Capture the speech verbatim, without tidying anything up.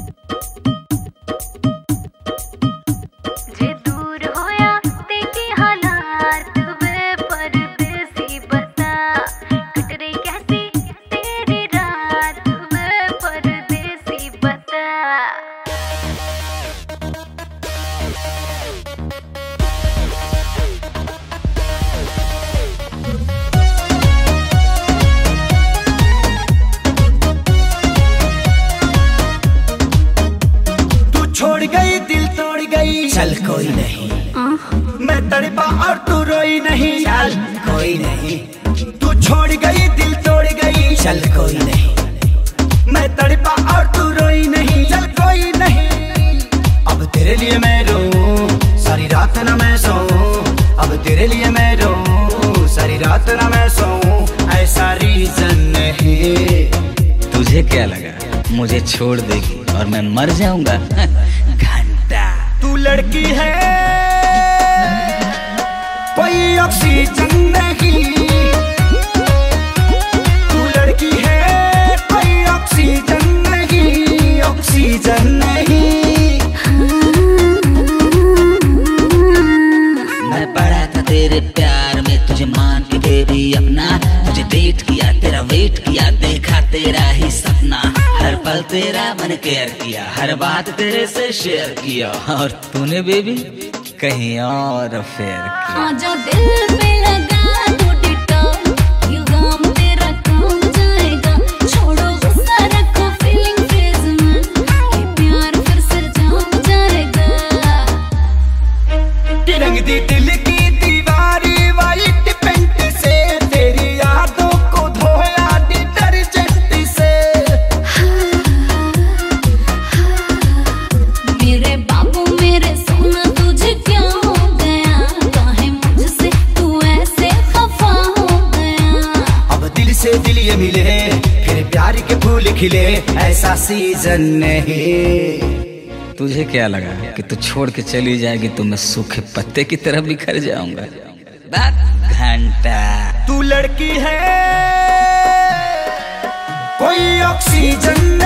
चल कोई नहीं, मैं तड़पा और तू रोई नहीं। चल कोई नहीं, तू छोड़ गई दिल तोड़ गई। चल कोई नहीं, मैं तड़पा और तू रोई नहीं। चल कोई नहीं, अब तेरे लिए मैं रोऊं सारी रात ना मैं सोऊं। अब तेरे लिए मैं रोऊं सारी रात ना मैं सोऊं। ऐसा रीजन नहीं। तुझे क्या लगा मुझे छोड़ देगी और मैं मर जाऊंगा? तू लड़की है कोई ऑक्सीजन नहीं। तू लड़की है कोई ऑक्सीजन नहीं, ऑक्सीजन नहीं। मैं पड़ा था तेरे प्यार में, तुझे मान के बेबी अपना। तुझे डेट किया, तेरा वेट किया, देखा तेरा ही सपना। हर पल तेरा मन केयर किया, हर बात तेरे से शेयर किया। और तूने बेबी कहीं और अफेयर किया। जो दिल पे लगा तो डिटॉल, ये गम तेरा कम जाएगा। छोड़ो गुस्सा रखो फीलिंग फेज में, ये प्यार फिर से जम जाएगा। रंग दी दिल की दीवारी वाइट पेंट से, तेरी यादों को धोया डिटर्जेंट से। मेरे बाबू मेरे सोना तुझे क्या हो गया? काहे मुझसे तू ऐसे खफा हो गया? अब दिल से दिल ये मिले फिर प्यार के फूल खिले, ऐसा सीजन नहीं। तुझे क्या लगा कि तू छोड़ के चली जाएगी तो मैं सूखे पत्ते की तरह बिखर जाऊंगा? घंटा तू लड़की है कोई ऑक्सीजन